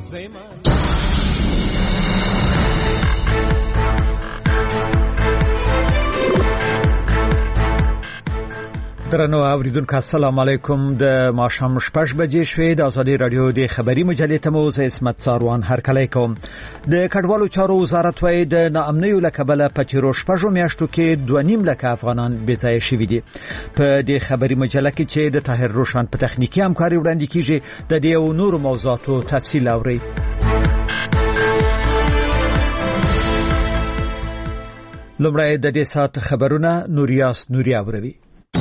درنو اوریدونکو السلام علیکم. د ماښام 6 بجې شوې د ازادي رادیو د خبري مجلې ته مو زه اسمت ساروان هرکلی کوم. د کډوالو چارو وزارت وايي د ناامنیو له کبله په تیرو 6 میاشتو کې 2.5 لک افغانان بې ځایه شوي دي. په دې خبري مجله کې چې د طاهر روشن په تخنیکی همکاري وړاندې کیږي د دې او نورو موضوعاتو تفصیل اورئ. لومړی د دې ساعت خبرونه نوریاس نوري اوروي.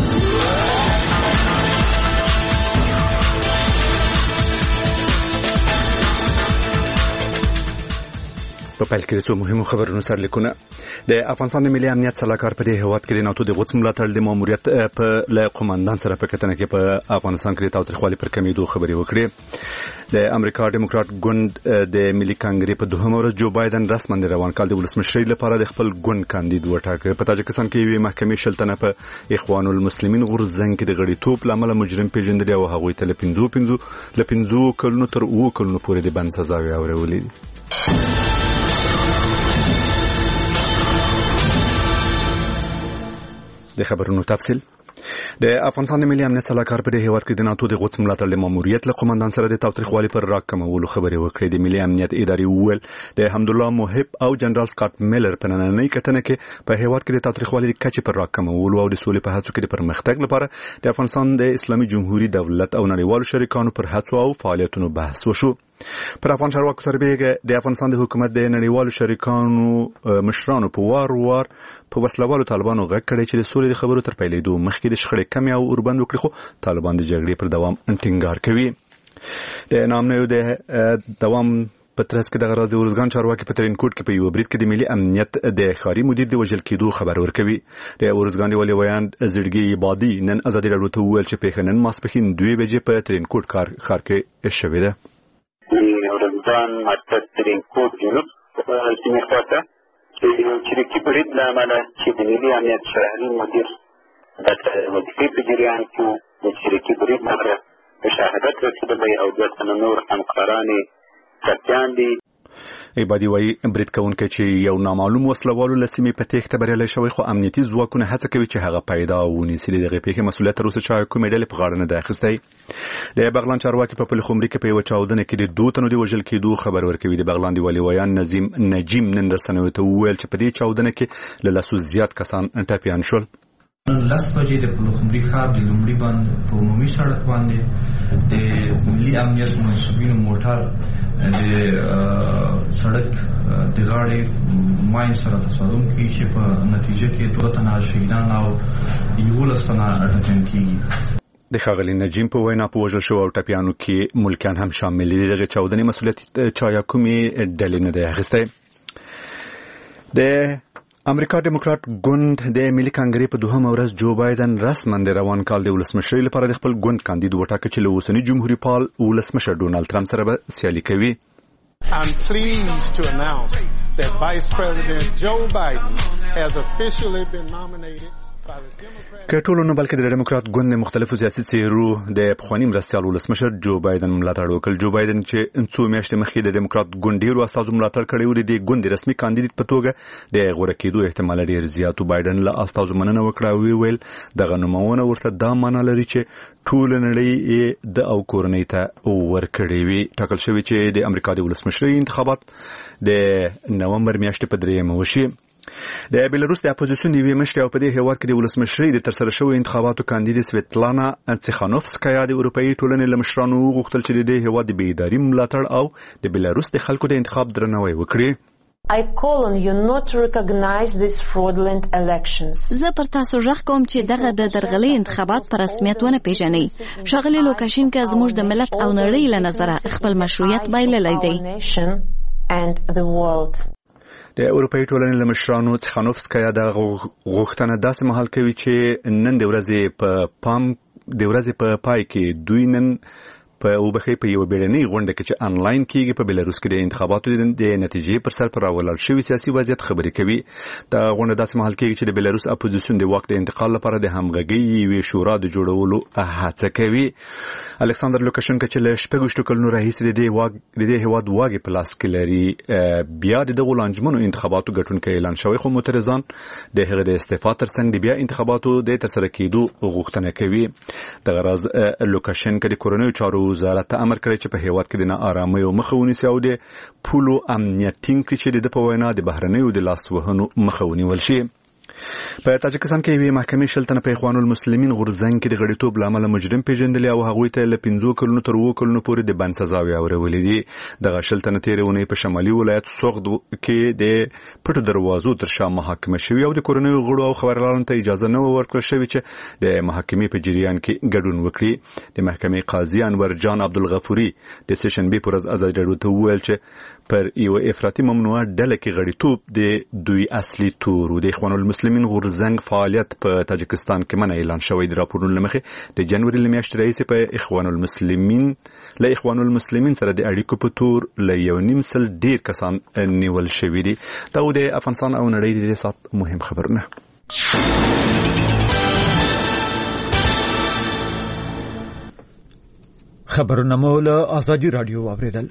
په پیل کې څو مهمو خبرونو سره لیکونه. د افغانستان د ملي امنیت سلاکار په دې هواد کې د ناتو د غوڅ ملاتړ د ماموریت په له قوماندان سره په کتنه کې په افغانستان کې د تاوتریخوالي پر کمیدو خبرې وکړې. د امریکا ډیموکرات ګوند د ملي کانګرې په دوهمه ورځ جو بایدن رسماً د روان کال د ولسمشرۍ لپاره د خپل ګوند کاندید وټاکه. په تاجکستان کې یوې محکمې شلتنه په اخوان المسلمین غورځنګ کې د غړیتوب لامل مجرم پیژندل او هغوی ته له 15 کلونو تر 2 کلونو پورې د بند سزاوي اورولې. د خبرونو تفصیل. د افغانستان د ملي امنیت سلاکار په دې هیواد کې د ناتو د غوڅ ملاتړ له ماموریت له قوماندان سره د تاوتریخوالي پر راکمولو خبرې وکړې. د ملي امنیت اداري وویل د حمدالله محب او جنرال سکاټ میلر په نننۍ کتنه کې په هیواد کې د تاوتریخوالي د کچې پر راکمولو او د سولې په هڅو کې د پرمختګ لپاره د افغانستان د اسلامي جمهوریت دولت او نړیوالو شریکانو پر هڅو او فعالیتونو بحث وشو. پر افغان چارواکو سربېره د افغانستان د حکومت د نړیوالو شریکانو مشرانو په وار په وسلوالو طالبانو غږ کړی چې د سولې د خبرو تر پیلېدو مخکې د شخړې کمی او اوربند وکړي، خو طالبان د جګړې پر دوام ټینګار کوي. د نامنیو د دوام په ترڅ کې د غراض د ورزګان چارواکي په ترینکوټ کې په یو برید کې د ملي امنیت د ښاري مدیر د وژل کېدو خبر ورکوي. د ورزګان د ولي ویان زړګي بادي نن ازادي راډیو ته وویل چې پیښه نن ماسپښین 2 بجې په ترینکوټ ښار کې شوې ده. ورزګان مرکز ترینکوټ جنوب سیمې خواته چې یو چریکي برید له امله چې د ملي امنیت شهري مدیر د وظیفې په جریان کې د چریکي برید لپاره مشاهدت رسېدلی او 2 تنه نور همکاران ټپیان دي. عبادي وايي برید کوونکی چې یو نامعلوم وسلوالو له سیمې په تېښته بریالی شوی، خو امنیتي ځواکونه هڅه کوي چې هغه پیدا ونیسي. د دغې پیښې مسؤلیت تر اوسه چا کومې ډلې په غاړه نه دی اخیستی. د بغلان چارواکي په پلخمري کې په یوه چاودنه کې د 2 تنو د وژل کېدو خبر ورکوي. د بغلان د ولي ویان نجیم نن رسنیو ته وویل چې په دې چاودنه کې له 100 زیات کسان ټپیان شول. 10 بجې د پلخمري ښار د لومړي بند په عمومي سړک باندې د ملي امنیت منصبینو موټر د سړک د غاړې ماین سره تصادم کوي چې په نتیجه کې 2 تنه شهیدان او 11 تنه ټپیان کیږي. د ښاغلي نجیم په وینا په وژل شوو او ټپیانو کې ملکیان هم شامل دي. دغه چاودنې مسؤلیت چا یا کومې ډلې نه دی اخیستی. د امریکا ډیموکرات ګوند د ملي کانګرې په دوهمه ورځ جو بایدن رسماً د روان کال د ولسمشرۍ لپاره د خپل ګوند کاندید وټاکه چې له اوسني جمهوریت پال ولسمشر ډونالد ټرمپ سره به سیالي کوي. I'm pleased to announce that Vice President Joe Biden has officially been nominated. که ټولو نه بلکې د ډیموکرات ګوند د مختلفو سیاسي څیرو د پخواني مرستیال ولسمشر جو بایدن ملاتړ وکړ. جو بایدن چې څو میاشتې مخکې د ډیموکرات ګوند ډیرو استازو ملاتړ کړی و، د ګوند رسمي کاندید په توګه د غوره کېدو احتمال ډیر زیات. بایدن له استازو مننه وکړه او ویل دغه نومونه ورته دا معنا لري چې ټول نړۍ د او کورنۍ ته ورکړې وي. ټاکل شوی چې د امریکا د ولسمشرۍ انتخابات د نومبر میاشتې په 3 وشي. د بیلاروس د اپوزیسیون د یوې مشرې او په دې هیواد کې د ولسمشرۍ د ترسره شویو انتخاباتو کاندید سویتلانا تسیخانوفسکایا د اروپایي ټولنې له مشرانو وغوښتل چې د دې هیواد د بېداري ملاتړ او د بیلاروس د خلکو د انتخاب درناوی وکړي. I call on you not to recognize these fraudulent elections. زه پر تاسو ژغ کوم چې دغه د درغلي انتخابات پر رسمیت ونه پیژنئ. ښاغلي لوکاشینکا زموږ د ملت او نړۍ له نظره خپل مشروعیت بایللی دی. د اروپایي ټولنې له مشرانو تسیخانوفسکایا د غوښتنه داسې مهال کوي چې نن د ورځې په پای کې دوی نن په وبخي په یو بیړنۍ غونډه کې چې انلاین کیږي په بلاروس کې د انتخاباتو د نتیجې پر سر پر راولل شوی سیاسي وضعیت خبرې کوي. د غونډه داسې مهال کېږي چې د بلاروس اپوزیسیون د واک د انتقال لپاره د همغږۍ یوې شورا د جوړولو هڅه کوي. الکساندر لوکاشنکو چې له 6 کلونو راهیسې د دې هیواد واګې په لاس کې لري بیا د دغو لانجمنو انتخاباتو ګټونکی اعلان شوی، خو معترضان د هغه د استعفا ترڅنګ د بیا انتخاباتو د ترسره کېدو غوښتنه کوي. د غرض لوکاشنکو د کورنیو چارو وزارت امر کړی چې په هیواد کې د ناارامۍ مخه ونیسي او د پولو امنیت ټینګ کړي چې د په وینا د بهرنیو د لاس وهنو مخه ونیول شي. په تاجکستان کې یوې محکمې شلتنه په اخوان المسلمین غورځنګ کې د غړیتوب لامل مجرم پیژندل او هغوی ته له 15 کلونو تر 2 کلونو پورې د بند سزاوي اورولې دي. د شلتنه تیرونه په شمالي ولایت سوغد کې د پټو دروازو تر شا محاکمه شوی او د کورنیو غړو او خبرلارانو ته اجازه نه ورکړل شوې چې د محاکمې په جریان کې ګډون وکړي. د محکمې قاضي انور جان عبدالغفوري د سیشنبه پر ورځ آزاد راډیو ته وویل چې پر یو افراطي ممنوعه ډله کې غړیتوب د دوی اصلي تورو د اخوان المسلمین غورځنګ فعالیت په تاجکستان کې منع اعلان شوی. د راپورونو لمخې د جنوري لمیاشتې راهیسې په اخوان المسلمین سره د اړیکو په تور له 1.5 سل ډیر کسان نیول شوي دي. دا د افغانستان او نړۍ د سات مهم خبرونه. خبرونه مو له آزادي رادیو واوریدل.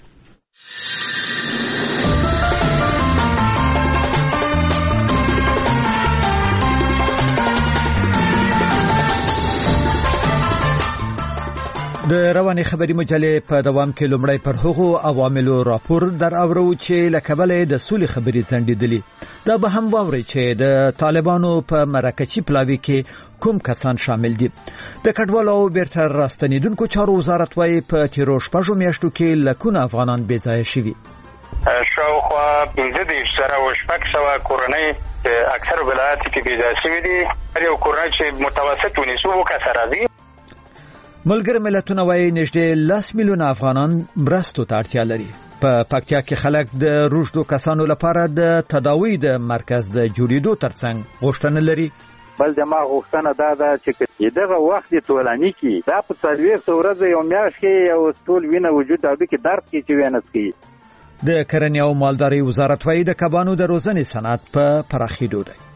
د رواني خبري مجلې په دوام کې لومړی پر هغو عواملو راپور در اورو چې لکبلې د سولې خبري زندېدلې. دا به هم واوري چې د طالبانو په مرکچی پلاوي کې کوم کسان شامل دي. د کډوالو او بیرته راستنیدونکو چارو وزارت وايي په تیرو شپږو میاشتو کې لکونه افغانان بې ځایه شوي. شاوخوا 15,600 کورنۍ اکثر ولایتونو کې بې ځایه شوي دي. هر یو کورنۍ چې متوسط 19 کسه راځي. ملګر ملتونه وايي نږدې 10 میلیونه افغانان مرستو ته اړتیا لري. په پکتیا کې خلک د روږدو کسانو لپاره د تداوی د مرکز د جوړېدو ترڅنګ غوښتنه لري. بل د ما غوښتنه دا ده چې دغه وخت ټولنی کې دا په 40 ورځې یو میاشت کې یو ټول وینه وجود او د کې درد کې چې وینه سکي. د کرنې او مالدارۍ وزارت وايي د کبانو د روزنې صنعت په پراخېدو دی.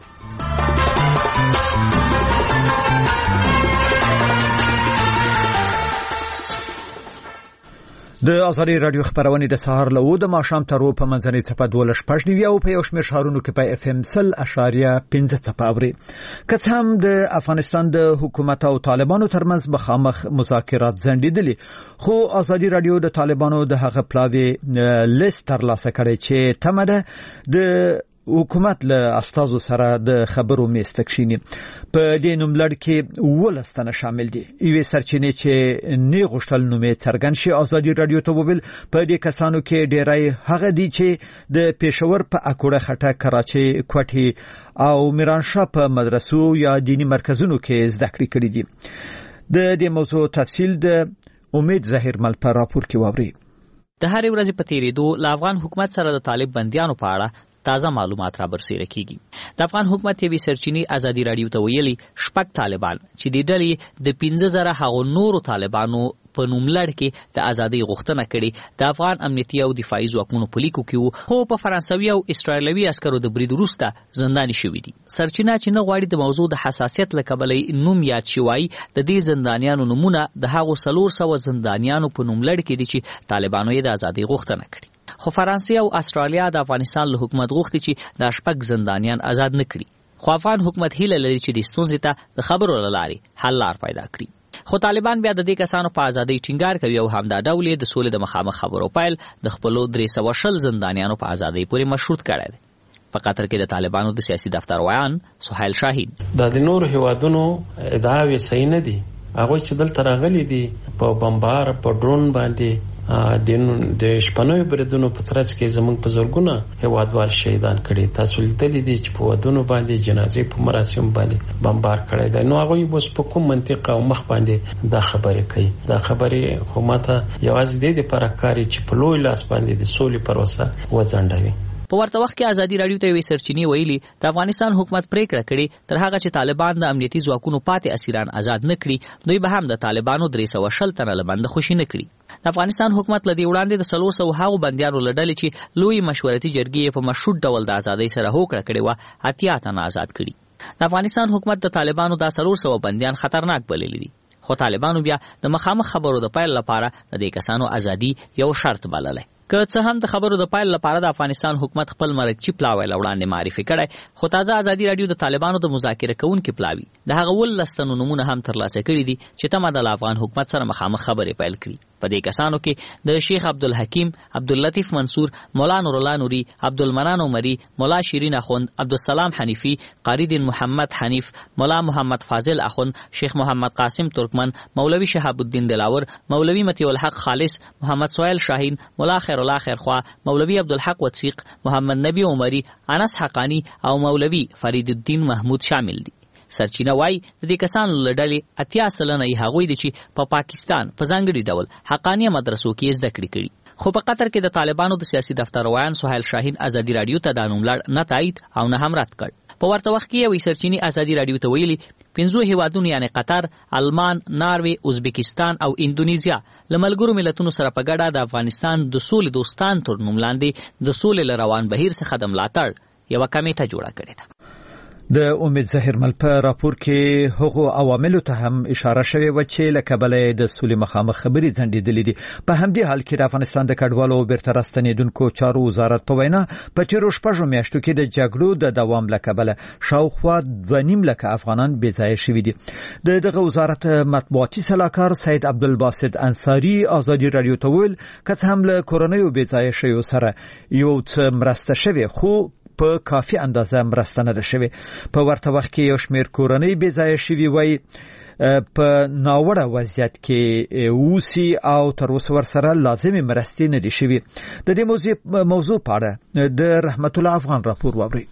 د آزادي رادیو خبرونه د سهار له 2 د ماښام تر په منځنۍ څپه 12 او په یو شمېر شهرونو کې په اف ام 0.5 څپه اوري. که څه هم د افغانستان د حکومت او طالبانو ترمنځ مخامخ مذاکرات ځنډېدلي، خو آزادي رادیو د طالبانو د هغه پلاوی لیست ترلاسه کړی چې تمه ده د حکومت له استازو سره د خبرو میز تکشینی. په دې نوملړ کې 12 تنه شامل دي. یوې سرچینې چې نه غوښتل نومې څرګند شي آزادي رادیو ته وویل په دې کسانو کې ډېری هغه دي چې د پېښور په اکوړه خټه، کراچي، کوټي او میرانشاه په مدرسو یا دینی مرکزونو کې زده کړې کړې دي. د دې موضوع تفصیل د امید ظاهر مل په راپور کې واوري. د هر ورځې په تیریدو له افغان حکومت سره د طالب بنديانو په اړه تازه معلومات را برسېره کیږي. د افغان حکومت یوې سرچینې آزادي رادیو ته ویلي 6 طالبان چې د ډلې د 15,000 هغو نورو طالبانو په نوملړ کې د ازادۍ غوښتنه کړې د افغان امنیتي او دفاعي ځواکونو په لیکو کې وو، خو په فرانسوي او اسرائیلوي عسکرو د برید وروسته زنداني شوي دي. سرچینه چې نه غواړي د موضوع د حساسیت له کبله نوم یاد شي وایي د دې زندانیانو نمونه د هغو 400 زندانیانو په نوملړ کې دي چې طالبانو یې د ازادۍ غوښتنه کړې. خو فرانسې او استرالیا د افغانستان له حکومت غوښتي چې د 6 زندانیان آزاد نه کړي. خو افغان حکومت هیله لري چې د ستونزې ته د خبرو له لارې حل لار پیدا کړي. خو طالبان بیا د دې کسانو په ازادۍ ټینګار کوي او همدا ډول د سولې د مخامخ خبرو پیل د خپلو 320 زندانیانو په ازادۍ پورې مشروط کړی دی. په قطر کې د طالبانو د سیاسي دفتر ویان سهیل شاهین د نورو هیوادونو ادعاوې صحیح نه دي. هغه چې دلته راغلي دي په بمبار په ډرون باندې د شپنوي بریدونو په ترڅ کې زمونږ په زورګونه هیوادوال شهیدان کړي. تاسو لیدلې دي چې په ودونو باندې جنازې په مراسم باندې بمبار کړي دي. نو هغه اوس په کوم منطق او مخ باندې دا خبره کوي؟ دا خبره حکومت یوازې د لپاره کاری چې په لوی لاس باندې د سولې پروسه وځنډوي. په ورته وخت کې ازادي رادیو ته وی سرچینې ویلي د افغانستان حکومت پریکړه کړې تر هغه چې طالبان د امنیتي ځواکونو پاتې اسیران آزاد نه کړي دوی به هم د طالبانو 360 تنه له بند خوشي نه کړي. د افغانستان حکومت لدی وړاندې د 400 هغو بندیانو لړل چې لوی مشورتي جرګې په مشروط ډول د ازادۍ سره هوکړه کړې و 80 تنه آزاد کړي. د افغانستان حکومت د طالبانو د 400 بندیان خطرناک بللي دي خو طالبانو بیا د مخامخ خبرو د پایل لپاره د دې کسانو ازادي یو شرط بللی. که څه هم د خبرو د پایل لپاره د افغانستان حکومت خپل مرکچی پلاوی وړاندې معرفي کړی خو تازه ازادي رادیو د طالبانو د مذاکره کوونکو پلاوی د هغه ولستنو نمونه هم ترلاسه کړي دي چې تمه د افغان حکومت سره مخامخ خبرې پیل کړي. په دې کسانو کې د شیخ عبدالحکیم، عبداللطیف منصور، مولا نور الله نوري، عبدالمنان عمري، مولا شیرین اخوند، عبدالسلام حنیفی، قاری دین محمد حنیف، مولا محمد فاضل اخوند، شیخ محمد قاسم ترکمن، مولوی شهاب الدین دلاور، مولوی مطیع الحق خالص، محمد سهیل شاهین، مولا خیر الله خیرخوا، مولوی عبدالحق وثیق، محمد نبی عمری، انس حقانی او مولوی فرید الدین محمود شامل دي. سرچینه وای د دې کسانو لړلې 80 سلنه یې هغوی دي چې په پاکستان په ځانګړي ډول حقانیه مدرسو کې زده کړې کړي. خو په قطر کې د طالبانو د سیاسي دفتر روان سهیل شاهین ازادي رادیو ته د نوم لړ نه تایید او نه هم رد کړ. په ورته وخت کې یو سرچینی ازادي رادیو ته ویلي 15 هیوادونو یعنی قطر، آلمان، ناروی، ازبکستان او اندونیزیا لملګرو ملتونو سره په ګډه د افغانستان د سولې دوستان تر نوم لاندې د سولې روان بهیر څخه د ملاتړ یو کمیټه جوړه کړې ده. د امید ظاهرمل په راپور کې هغو عواملو ته هم اشاره شوې و چې له کبله د سولې مخامخ خبرې ځنډېدلې دي. په همدې حال کې د افغانستان د کډوالو او بیرته راستنېدونکو چارو وزارت په وینا په تیرو 6 میاشتو کې د جګړو د دوام له کبله شاوخوا 2.5 لک افغانان بې ځایه شوي دي. دغه وزارت مطبوعاتي سلاکار سید عبدالباسط انصاری ازادي رادیو ته ویل که څه هم له کورنیو بې ځایه شویو سره یو څه مرسته شوې خو په کافي اندازه مرسته نه ده شوې. په ورته وخت کې یو شمېر کورنۍ بې ځایه شوي وای په ناوړه وضعیت کې اوسي او تر اوسه ورسره لازمي مرستې نه دي شوي. د دې موضوع په اړه د رحمت الله افغان راپور واورئ.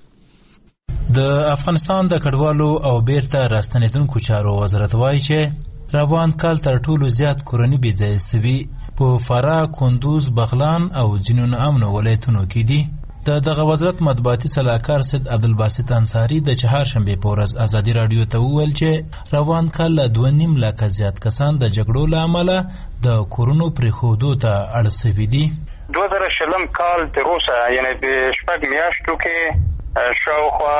د افغانستان د کډوالو او بیرته راستنېدونکو چارو وزارت وایي چې روان کال تر ټولو زیات کورنۍ بې ځایه سوي په فراه، کندوز، بغلان او ځینو ناامنو ولایتونو کې دي. دغه وزارت مطبوعاتي سلاکار سید عبدالباسط انصاری د چهارشنبې په ورځ ازادي رادیو ته وویل چې روان کال له 2.5 لک زیات کسان د جګړو له امله د کورونو پرېښودو ته اړ سوي دي. 2020 کال تر اوسه یعنی د 6 میاشتو کې شاوخوا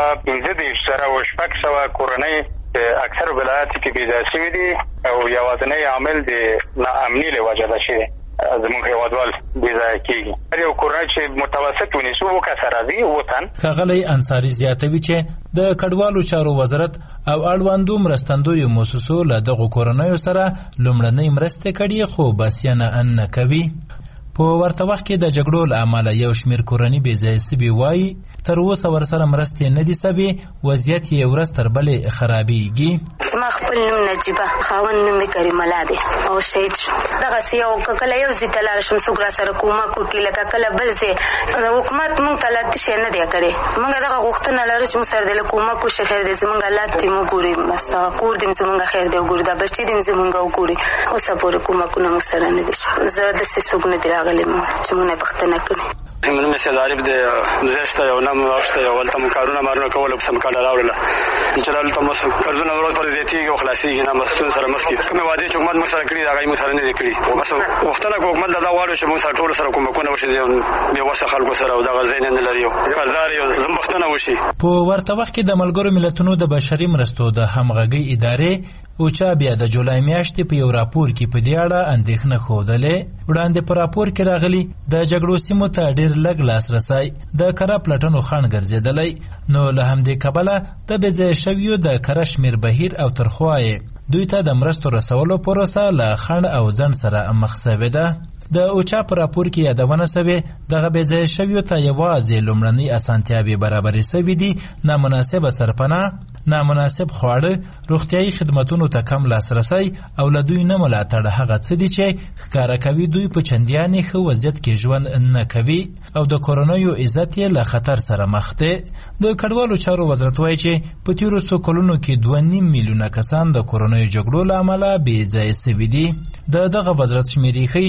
15,600 کورنۍ اکثر ولایاتو کې بې ځایه شوي دي او یوازینی عامل د ناامنۍ له وجې ده چې زموږ هیوادوال بې ځایه کېږي. هر یو کورنۍ چې متوسط ونیسو 2 کسه راځي 2 تن. ښاغلی انصاري زیاتوي چې د کډوالو چارو وزارت او اړوندو مرستندویو مؤسسو له دغو کورنیو سره لومړنۍ مرستې کړي خو بسیانه نه کوي. په ورته وخت کې د جګړو له امله یو شمېر کورنۍ بې ځایه سوي وایي تر اوسه ورسره مرستې نه دي سوي، وضعیت یې ورځ تر بلې خرابېږي. زما خپل نوم نجیبه، خاوند نوم یې کریم الله دی او شهید شو. دغسې یو کله یو ځای ته لاړ شم څوک راسره کومک وکړي لکه کله بل ځای د حکومت موږ ته لا شی نه دی کړی. موږ دغه غوښتنه لرو چې موږ سره د کومک وشي. خیر دی زموږ حالات دې وګوري، بس کور دې زموږ خیر دی وګوري، دا بچي دې زموږ وګوري. اوسه پورې کومکونه موږ سره نه دي شوي. زه داسې څوک نه دی راغلی چې موږ نه پوښتنه کړې. نوم یې سید عارف دی، زه شته یو نام واخیسته یو هلته مو کارونه مارونه کول په سم کاله راوړله چې دلته مو قرضونه ورځ پر زیاتېږي او خلاصېږي نه مسؤلین سره مخ کېږي. کومې وعدې چې حکومت موږ سره کړي دي هغه یې موږ سره نه دي کړي. بس غوښتنه کوو حکومت دا غواړو چې موږ سره ټولو سره کومکونه وشي بېوسه خلکو سره او دغه ذهن نه لري او کارزار یو زمبښتنه وشي. په ورته وخت کې د ملګرو ملتونو د بشري مرستو د همغږۍ ادارې اوچا بیا د جولای میاشتې په یو راپور کې په دې اړه اندېښنه ښودلې. وړاندې په راپور کې راغلي د جګړو سیمو ته ډېر لږ لاسرسی د کره پلټنو خنډ ګرځېدلی، نو له همدې کبله د بې ځایه شویو د کره شمېر بهیر او ترخوا دوی ته د مرستو رسولو پروسه له خنډ او ځنډ سره مخ سوې ده. د اوچا په راپور کې یادونه سوې دغه بې ځایه شویو ته یوازې لومړنۍ اسانتیاوې برابرې سوي دي، نامناسبه سرپناه، نامناسب خواړه، روغتیایي خدمتونو ته کم لاسرسی او له دوی نه ملاتړ هغه څه دي چې ښکاره کوي دوی په چندیانې ښه وضعیت کې ژوند نه کوي او د کورنیو عزت یې له خطر سره مخ دی. د کډوالو چارو وزارت وایي چې په تېرو څو کلونو کې 2.5 میلیونه کسان د کورنیو جګړو له امله بې ځایه سوي دي. د دغه وزارت شمېرې ښیي چې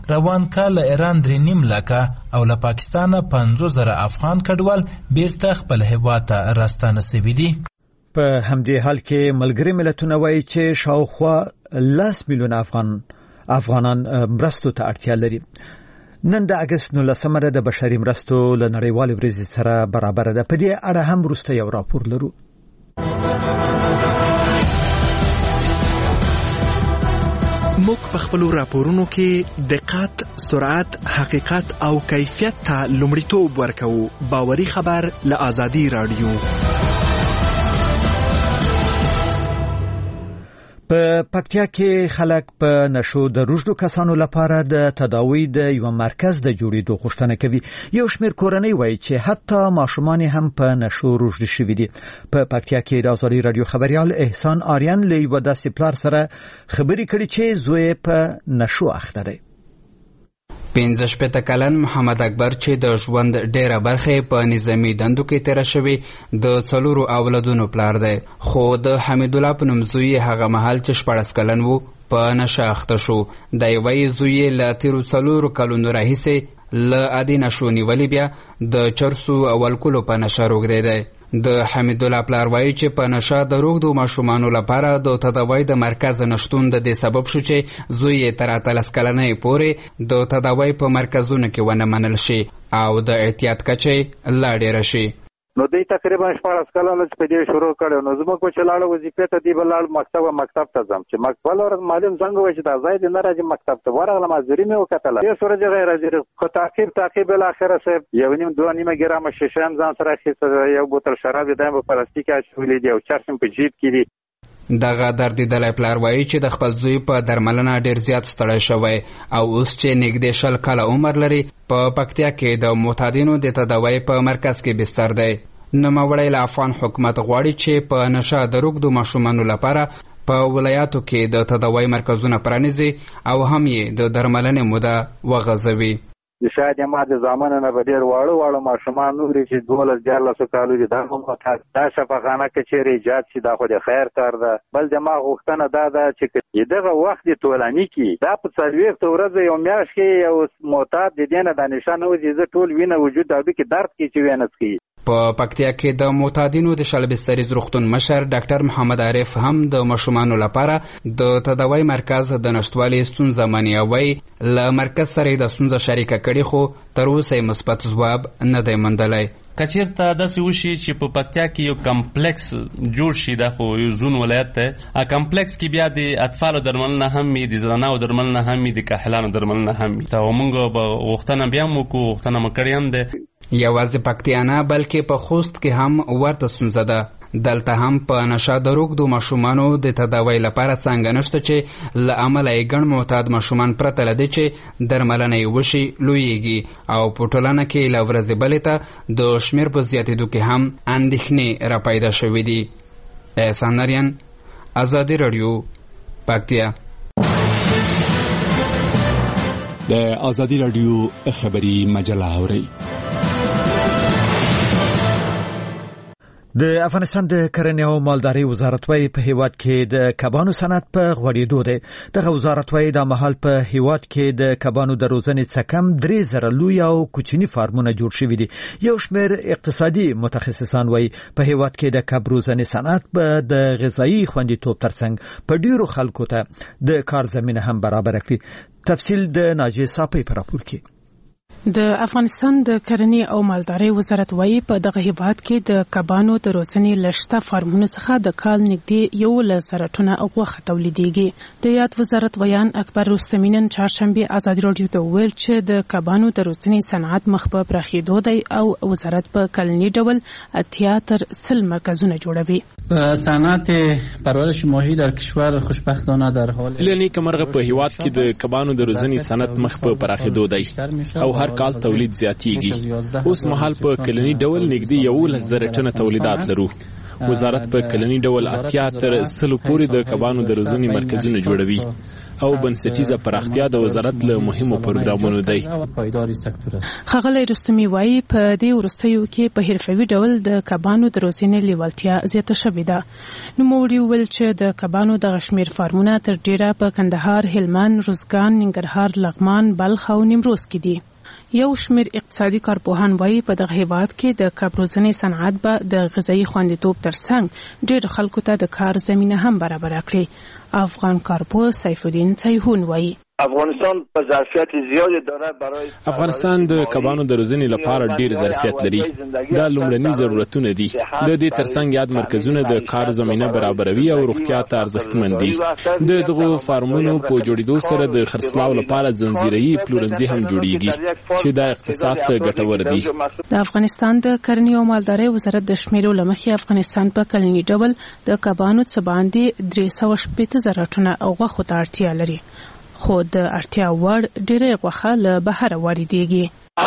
روان کال له ایران 3.5 لکه او له پاکستانه 50,000 افغان کډوال بیرته خپل هیواد ته راستانه سوي دي. په همدې حال کې ملګري ملتونه وایي چې شاوخوا 10 میلیون افغانان مرستو ته اړتیا لري. نن د اگست 19 د بشري مرستو له نړیوالې ورځې سره برابر ده. په دې اړه هم وروسته یو راپور لرو. موږ په خپل راپورونو کې دقت، سرعت، حقیقت او کیفیت ته لومړیتوب ورکوو. باوري خبر له آزادي رادیو. په پکتیا کې خلک په نشو د روږدو کسانو لپاره د تداوی د یو مرکز د جوړېدو غوښتنه کوي. یو شمېر کورنۍ وایي چې حتی ماشومان هم په نشو روږدي شوي دي. په پکتیا کې د آزادي رادیو خبريال احسان آریان له یو داسې پلار سره خبرې کړې چې زوی په نشو اخته دی. 15 کلن محمد اکبر چې د ژوند ډیره برخه په نظامی دندو کې تیر شوی د 4 اولادونو پلار دی، خو د حمید الله په نوم زوی هغه مهال چې 14 کلن وو په نشه اخته شو. د یوې زوی له 4 کلونو راهیسې له عادي نشو نیولې بیا د چرسو او الکولو په نشه روږدی دی. د حمید الله پلار وایي چې په نشه د روږدو ماشومانو لپاره د تداوی د مرکز نشتون د دې سبب شو چې زوی یې تر 13 کلنۍ پورې د تداوی په مرکزونو کې ونه منل شي او د احتیاط کچې لا ډېره شي. نو دوی تقریبا 14 کلونه چې په دې شروع کړو نو زموږ په چلاړو وظیفه ته دی بلال مکتب ته ځم چې مکتب ور معلم څنګه وای چې دا ځای دې نه راځي مکتب ته ورغلم مزوري مې وکړه. یو سره غیر راځي خو تعقیب بل اخره صاحب 1.5 ګرام شیشه هم ځان سره اخیسته، یو بوتل شراب دې په پلاستیک اچولې دی او چرسم په جیب کې دی. دغه دردیدلی پلار وایي چې د خپل زوی په درملنه ډیر زیات ستړی شوی او اوس چې نږدې 20 کاله عمر لري په پکتیا کې د معتادینو د تداوی په مرکز کې بستر دی. نوموړی له افغان حکومت غواړي چې په نشه د روږدو ماشومانو لپاره په ولایاتو کې د تداوی مرکزونه پرانیزي او هم یې د درملنې موده وغځوي. شاید ما د زمانه نه به ډېر واړه ماشومان نورې چې 12-14 کالو دي دا هم دا شفاخانه کې چیرې ایجاد شي دا خو د خیر کار ده. بل زما غوښتنه دا ده چې دغه وخت د ټولني کې دا په 40 ورځې یو میاشت کې یو معتاد د دې نه د نشه نه وځي زه ټول وینه وجود دا کې درد کې چې وینه سکي. په پکتیا کې د معتادینو د شلبستریز روغتون مشر ډاکټر محمد عارف هم د ماشومانو لپاره د تداوی مرکز د نشټوالي ستونزه مني او له مرکز سره د ستونزه شریکه کړي خو تر اوسه مثبت ځواب نه دی موندلی. کچیرته داسې وشي چې په پکتیا کې یو کمپلیکس جوړ شي دا خو یو زون ولایت ته کمپلیکس کې بیا د اطفالو درملنه هم وي، د زنانو درملنه هم وي، د کاهلانو درملنه هم وي. ته موږ به غوښتنه بیا هم وکړو، غوښتنه مو کړې هم ده. یوازې پکتیا نه بلکې په خوست کې هم ورته ستونزه ده. دلته هم په نشه د روږدو ماشومانو د تداوی لپاره څنګه نشته چې له امله یې ګڼ معتاد ماشومان پرته له دې چې درملنه یې وشي لویږي او په ټولنه کې له ورځې بلې ته د شمېر په زیاتېدو کې هم اندېښنې راپیدا شوې دي. احسان نریان، آزادي رادیو، پکتیا. د آزادي رادیو خبری مجله اورئ. د افغانستان د کرنې او مالدارۍ وزارت وايي په هیواد کې د کبانو صنعت په غوړېدو دی. دغه وزارت وايي د مهال په هیواد کې د کبانو د روزنې څخه کم 3,000 لوی او کوچني فارمونه جوړ شوي دي. یو شمېر اقتصادي متخصصان وايي په هیواد کې د کب روزنې صنعت په د غذایی خوندیتوب ترڅنګ په ډیرو خلکو ته د کار زمینه هم برابر کړي. تفصیل د ناجیه صافی په راپور کې. د افغانستان د کرنې او مالدارۍ وزارت وايي په دغه هیواد کې د کبانو د روزنې لشته فارمونو څخه د کال نږدې 11 ټنه غوښه تولیدېږي. د یاد وزارت ویان اکبر رستمی نن چهارشنبه آزادي رادیو ته ویل چې د کبانو د روزنې صنعت مخ په پراخېدو دی او وزارت په کلني ډول 80 تر 100 مرکزونه جوړوي. صنعت پرورش ماهی در کشور خوشبختانه در حال لنی کمرغه په هیواد کې د کبانو د روزنې صنعت مخ په پراخېدو دی او هر کال تولید زیاتیږي. اوس مهال په کلني ډول نږدې 11,000 ټنه تولیدات لرو. وزارت په کلني ډول 80 تر 100 پورې د کبانو د روزنې مرکزونه جوړوي. او بنسټیزه پراختیا د وزارت له مهمو پروګرامونو دی. ښاغلی رستمي وایي په دې وروستیو کې په حرفوي ډول د کبانو د روزنې لیوالتیا زیاته شوې ده. نوموړي وویل چې د کبانو دغه شمېر فارمونه تر ډیره په کندهار، هلمند، روزګان، ننګرهار، لغمان، بلخ او نیمروز کې دي. یو شمېر اقتصادي کارپوهان وایي په دغه هیواد کې د کب روزنې صنعت به د غذایي خوندیتوب ترڅنګ ډېر خلکو ته د کار زمینه هم برابره کړي. افغان کارپوه سیف الدین سیحون وایي افغانستان په ظرفیت زیاتی داره برای افغانستان د کبانو د روزنې لپاره ډیر ظرفیت لري. دا لومړني ضرورتونه دي. د دې ترڅنګ یاد مرکزونه د کار زمینه برابروي او روغتیا ته ارزښتمن دي. د دغو فارمونو په جوړېدو سره د خرڅلاو لپاره زنجیري پلورنځي هم جوړیږي چې د اقتصاد ته ګټور دي. د افغانستان د کرنې او مالدارۍ وزارت د شمیرو لمخې افغانستان په کلني ډول د کبانو څخه باندې 380,000 ټنه غوښه ته اړتیا لري. خو د اړتیا وړ ډېرې غوښه له بهره واردېږي.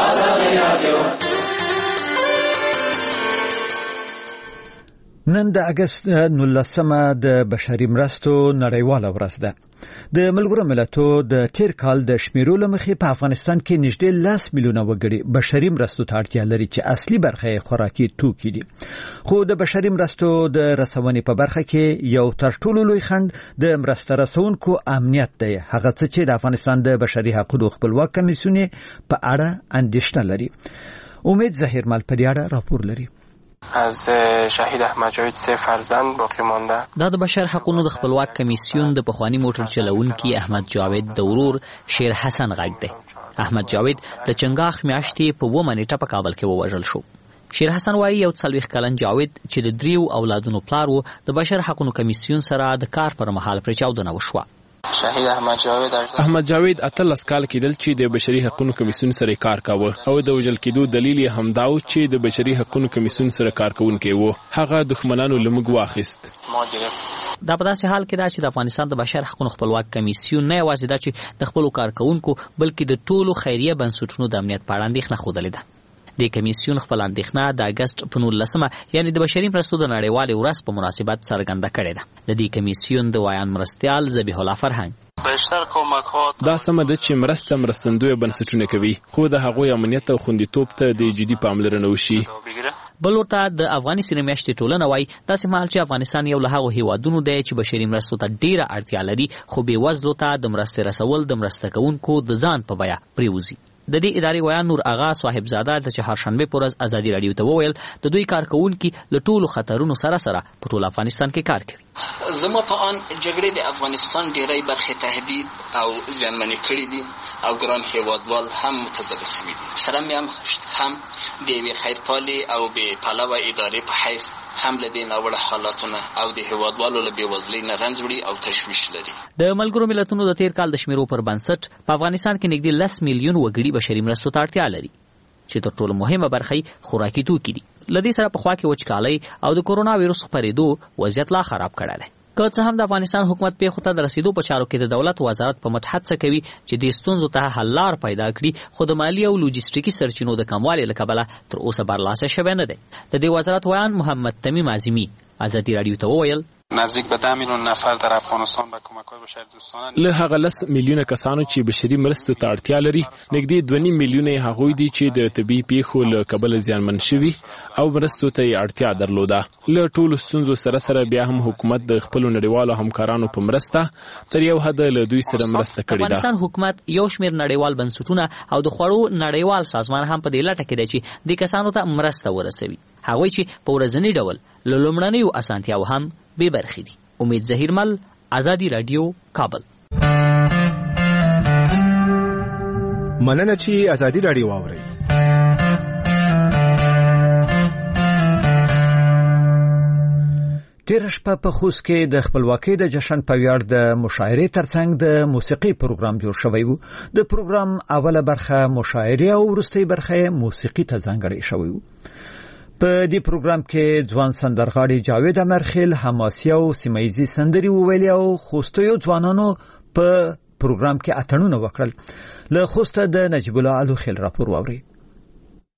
نن د اگست 19 د بشري مرستو نړیواله ورځ ده. د ملګرو ملتونو د تیر کال د شمیرو لمخې په افغانستان کې نږدې 10 میلیونه وګړي بشري مرستو ته اړتیا لري چې اصلي برخه خوراکي توکي دي. خو د بشري مرستو د رسونې په برخه کې یو تر ټولو لوی خنډ د مرسته رسونکو امنیت دی. هغه څه چې د افغانستان د بشري حقوقو خپلواک کمیسیون په اړه اندېښنه لري. امید ظهیرمل په دې اړه راپور لري. از شهید احمد جاوید 3 فرزند باقی مانده. دا د بشر حقوقو د خپلواک کمیسیون د پخوانی موټر چلونکي احمد جاوید د ورور شیر حسن غږ دی. احمد جاوید د چنګاخ میاشتې په 2 نیټه په کابل کې ووژل شو. شیر حسن وایي یو 40 کلن جاوید چې د 3 اولادونو پلار و د بشر حقوقو کمیسیون سره د کار پر مهال پر چاودنه وشوه. شهید احمد جاوید 18 کال کېدل چې د بشري حقوقو کمیسیون سره کار کاوه او د وژل کېدو دلیل یې همداو چې د بشري حقوقو کمیسیون سره کار کوونکی و. هغه دښمنانو لمګ واخیست. دا په داسې حال کې دا چې د افغانستان د بشر حقوقو خپلواک کمیسیون نه یوازې دا چې د خپل کارکونکو بلکې د ټولو خیریه بنسټونو د امنیت په اړه اندېښنه خوده ده. د کمیسیون خپل اندېښنه د اگست په 19 یعنی د بشري مرستو د نړیوالې ورځ په مناسبت څرګنده کړې ده. د دې کمیسیون د وایان مرستیال ذبیح الله فرهنګ دا سمه ده چې مرستندوی بنسټونه کوي خو د هغوی امنیت او خوندیتوب ته د جدي پاملرنه وشي. بل ورته د افغاني سینې میاشتې ټولنه وایي داسې مهال چې افغانستان یو له هغو هیوادونو دی چې بشري مرستو ته ډیره اړتیا لري خو بېوزلو ته د مرستې رسول د مرسته کوونکو د ځان په بیه پریوزي. د دې ادارې ویان نور آغا صاحبزاده د چهارشنبه پر ورځ ازادي رادیو ته وویل د دوی کارکونکي له ټولو خطرونو سره په ټول افغانستان کې کار کوي. زما په ان جګړې د افغانستان ډېری برخې تهدید او زیانمنې کړې دي او ګران هیوادوال هم متضرر شوي دي. سره مې هم د یوې خیرپالې او بې پلوه ادارې په حیث هم له دې ناوړه حالاتونه او د هیوادوالو له بېوزلۍ نه رنځ وړي او تشویش لري. د ملګرو ملتونو د تیر کال د شمیرو پر بنسټ په افغانستان کې نږدې 10 میلیون وګړي بشري مرستو ته اړتیا لري چې تر ټولو مهمه برخه خوراکي توکي دي. لدې سره په خوا کې وچکالۍ او د کورونا وایرس خپرېدو وضعیت لا خراب کړی دی. که څه هم د افغانستان حکومت پیښو ته د رسیدو په چارو کې د دولت وزارت په مټ هڅه کوي چې د ستونزو ته حل لار پیدا کړي خو د مالی او لوجستیکي سرچینو د کموالي له کبله تر اوسه برلاسه شوی نه دی. د دې وزارت ویان محمد تمیم اعظمي ازادي رادیو ته وویل نزدیک به 10 میلیون نفر در افغانستان به کمک‌های بشردوستانه له هغه 10 میلیونه کسانو چې بشري مرستو ته اړتیا لري نږدې 2.5 میلیونه هغوی دي چې د طبي پیښو له کبله زیانمن شوي او مرستو ته اړتیا درلوده. له ټولو ستونزو سره بیا هم حکومت د خپل نړیوالو همکارانو په مرسته تر یو حد له دوی سره مرسته کړې ده. افغانستان حکومت یو شمېر نړیوال بنسټونه او د خوړو نړیوال سازمان هم په دې لټه کې دی چې د کسانو ته مرسته ورسوي. هغوی چې په ورځني ډول له لومړنیو اسانتیاو هم بې برخې دي. امید ظهیرمل ازادي رادیو کابل. مننه چې ازادي رادیو واورئ. تیر شپه په خوست کې د خپلواکۍ د جشن په ویاړ د مشاعرې ترڅنګ د موسیقي پروګرام جوړ شوی و. د پروګرام اوله برخه مشاعرې او وروستۍ برخه موسیقي ته ځانګړې شوی و. په دې پروګرام کې ځوان سندرغاړي جاوید امرخیل حماسي او سیمایي سندري وویل او خوستیو ځوانانو په پروګرام کې اتڼونه وکړل. له خوسته د نجیب الله علو خیل راپور واوري.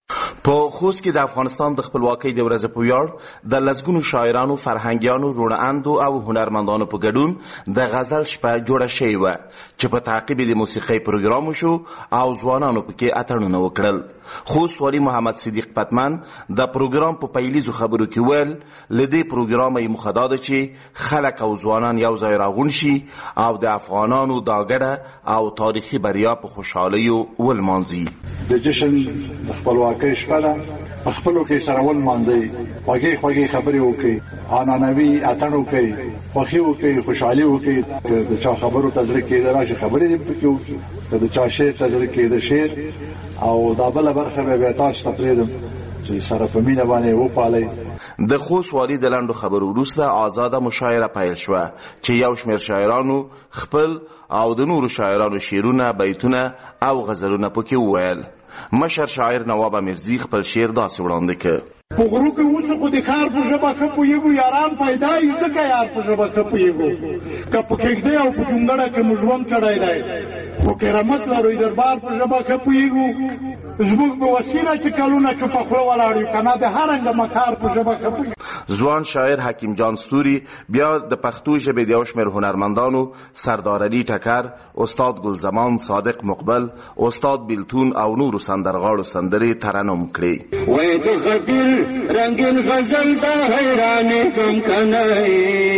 په خوست کې د افغانستان د خپلواکۍ د ورځې په ویاړ د لسګونو شاعرانو، فرهنګیانو، روڼاندو او هنرمندانو په ګډون د غزل شپه جوړه شوې وه چې په تعقیب د موسیقۍ پروګرام وشو او ځوانانو پکې اتڼونه وکړل. خوست والي محمد صدیق پتمن د پروګرام په پیلیزو خبرو کې ویل له دې پروګرامه یې موخه دا ده چې خلک او ځوانان یو ځای راغونډ شي او د افغانانو دا ګډه او تاریخي بریا په خوشحالیو ولمانځي. د جشن د خپلواکۍ شپه ده، په خپلو کې سره ولمانځئ، خوږې خوږې خبرې وکړئ، عنعنوي اتڼ وکړئ، خوښي وکړئ، خوشحالي وکړئ. که د چا خبرو ته زړه کېده راشي خبرې دې پکې وکړي، که د چا شعر ته زړه کېده شعر، او دا بله برخه بیا تاسو ته پرېږدم چې سره په مینه باندې وپالئ. د خوست والي د لنډو خبرو وروسته آزاده مشاعره پیل شوه چې یو شمېر شاعرانو خپل او د نورو شاعرانو شعرونه، بیتونه او غزلونه پکې وویل. مشر شاعر نواب امیرزی خپل شعر داسې وړاندې کړ: په غرو کې اوسه خو د کار په ژبه ښه پوهېږو، یاران پیدا یې ځکه یار په ژبه ښه پوهېږو. که په کېږدۍ او په جونګړه کې مو ژوند کړی دی، خو کرامت لرو دربار په ژبه ښه پوهېږو. زموږ به وسیله چې کلونه چوپه خوله ولاړ یو، که نه د هر رنګه مکار په ژبه ښه پوهېږو. ځوان شاعر حکیم جان ستوري بیا د پښتو ژبې د یو شمېر هنرمندانو سردار علي ټکر، استاد ګلزمان، صادق مقبل، استاد بیلتون او نورو سندرغاړو سندرې ترنم کړې. وای د غدر رنگین غزل دا حیرانې کم کنای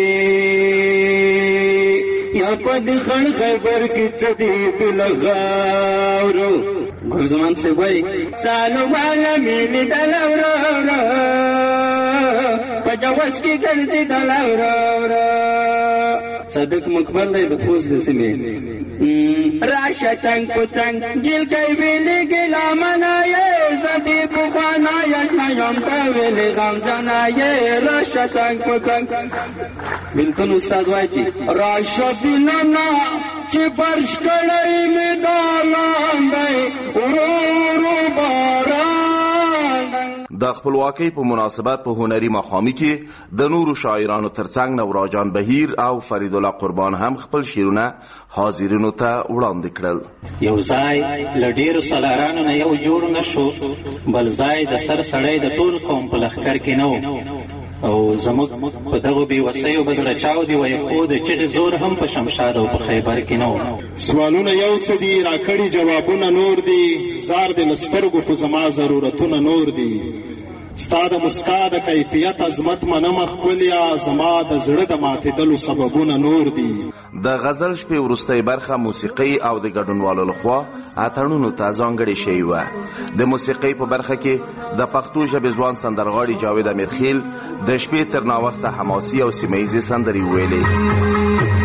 یا پد خړ خیبر کې چدي بلغاورو. ګلزمان سے وای سالو والا ملي دلورو پجاوس کې ګرځي دلورو. صادق مقبل دی د خوست د سیمې راشه څنګ په څنګ جیل کوي ویلې ګلا منایې زدي بخانایې نیم تا ویلې غم جنایې راشه څنګ په څنګ. بلتون استاد وایي چې راشه بلنا چې فرش کړی مې دالان دی ورو باران. د خپلواکۍ په مناسبت په هنري مخامي کې د نورو شاعرانو ترڅنګ نوراجان بهیر او فرید الله قربان هم خپل شعرونه حاضرینو ته وړاندې کړل. یو ځای له ډېرو سالارانو نه یو جوړ نه شو، بل ځای د سر سړی د ټول قوم په لښکر کې نه و، او زموږ په دغو بېوسیو به زړه چاودې وای، خو د چغې زور هم په شمشاد او په خیبر کې نه و. سوالونه یو څه دي، راکړي جوابونه نور دي، زار د لسترګو خو زما ضرورتونه نور دي. ستا د مسکا د کیفیت عظمت منمه ښکلیا، زما د زړه د ماتېدلو سببونه نور دي. د غزل شپې وروستۍ برخه موسیقي او د ګډونوالو لخوا اتڼونو ته ځانګړې شوې وه. د موسیقۍ په برخه کې د پښتو ژبې ځوان سندرغاړي جاوید امیرخیل د شپې تر ناوخته حماسي او سیمه ییزې سندرې ویلې.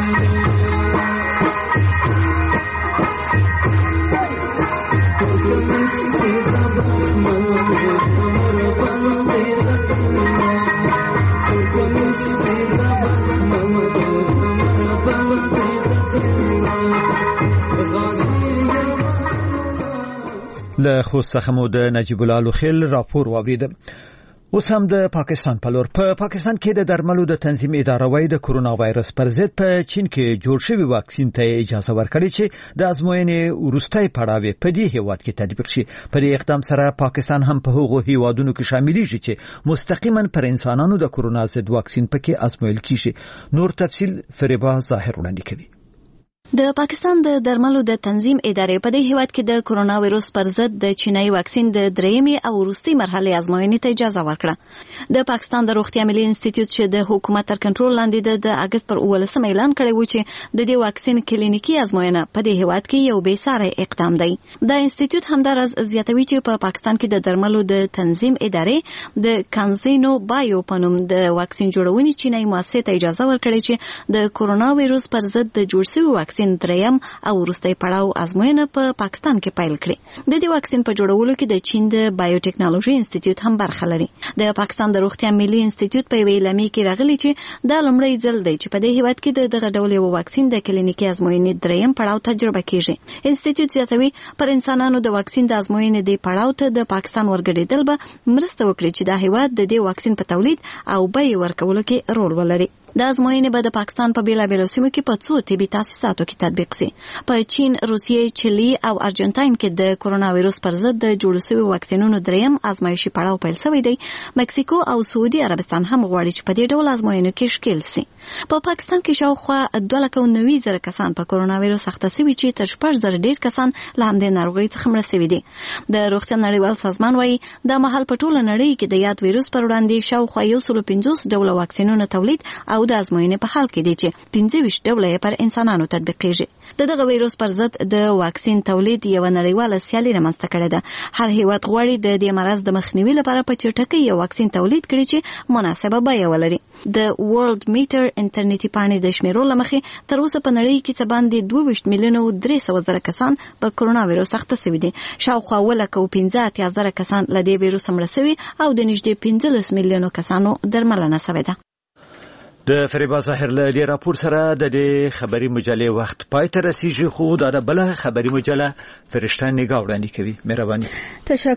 له خوست څخه مو د نجیب الله لوخیل راپور واورید. اوس هم د پاکستان په لور. په پاکستان کې د درملو د تنظیم اداره وايي د کرونا وایرس پر ضد په چین کې جوړ شوی واکسین ته اجازه ورکړي چې د ازموینې وروستۍ پړاو په دې هیواد کې تطبیق شي. په دې اقدام سره پاکستان هم په هغو هیوادونو کې شاملېږي چې مستقیما پر انسانانو د کرونا ضد واکسین پکې ازمویل کیږي. نور تفصیل فریبا ظاهر وړاندې کوي. د پاکستان د درملو د تنظیم ادارې په دې هیواد کې د کرونا وایرس پر ضد د چینایي واکسین د درېیمې او وروستۍ مرحلې ازموینې ته اجازه ورکړه. د پاکستان د روغتیا ملي انسټیټیوټ چې د حکومت تر کنټرول لاندې د اگست پر 18 اعلان کړی و چې د دې واکسین کلینیکي ازموینه په دې هیواد کې یو بې ساري اقدام دی. د انسټیټیوټ همدارس زیاتوي چې په پاکستان کې د درملو د تنظیم ادارې د کانزینو بایو په نوم د واکسین جوړونې چینایي مؤسسې ته اجازه ورکړي چې د کرونا وایرس پر ضد د جوړ شوي واکسین دریم او وروستۍ پړاو ازموینه په پاکستان کې پیل کړي. د دې واکسین په جوړولو کې د چین د بایوټیکنالوژي انسټیټیوټ هم برخه لري. د پاکستان د روغتیا ملي انسټیټیوټ په ویلامي کې راغلي چې دا لومړی ځل دی چې په دې هیواد کې دغه ډول یو واکسین د کلینیکي ازموینې دریم پړاو تجربه کیږي. انسټیټیوټ زیاتوي پر انسانانو د واکسین د ازموینې د پړاو ته د پاکستان ورګډېدل به مرسته وکړي چې دا هیواد د دې واکسین په تولید او بیې ورکولو کې رول ولري. د ازموینې به د پاکستان په بیلابیلو سیمو کې په څو طبي تاسیساتو کې تطبیق شي. په چین، روسیې، چیلي او ارجنټاین کې د کرونا وایروس پر ضد د جوړ شوي واکسینونو دریم ازمایشي پړاو پیل شوی دی. مکسیکو او سعودي عربستان هم غواړي چې په دې ډول ازموینو کې ښکیل شي. په پاکستان کې شاوخوا 290,000 کسان په کرونا وایروس اخته شوي چې تر 4,000 ډیر کسان له همدې ناروغۍ څخه مړه شوي دي. د روغتیا نړیوال سازمان وايي د مهال په ټوله نړۍ کې د یاد وایروس پر وړاندې شاوخوا 150 ډوله واکسینونو تولید او د ازموینې په حال کې دي چې 25 ډوله یې پر انسانانو تطبیقېږي. دغه وایروس پر ضد د واکسین تولید یو نړیواله سیالي رامنځته کړې ده. هر هیواد غواړي د دې مرض د مخنیوي لپاره په چټکۍ یو واکسین تولید کړي چې مناسبه بیه ولري. د ورلد میټر انټرنیټي پاڼې د شمیرو له مخې تر اوسه په نړۍ کې څه باندې 22,300,000 کسان په کرونا وایروس اخته شوي دي. شاوخوا 1,15,000 کسان له دې وایروس مړه شوي او د نږدې 15 میلیونو کسانو درملنه شوې ده. د فریبا ظاهر له دې راپور سره د دې خبري مجلې وخت پای ته رسیږي، خو دا د بل خبري مجله فرشته نگاه وړاندې کوي. مهرباني.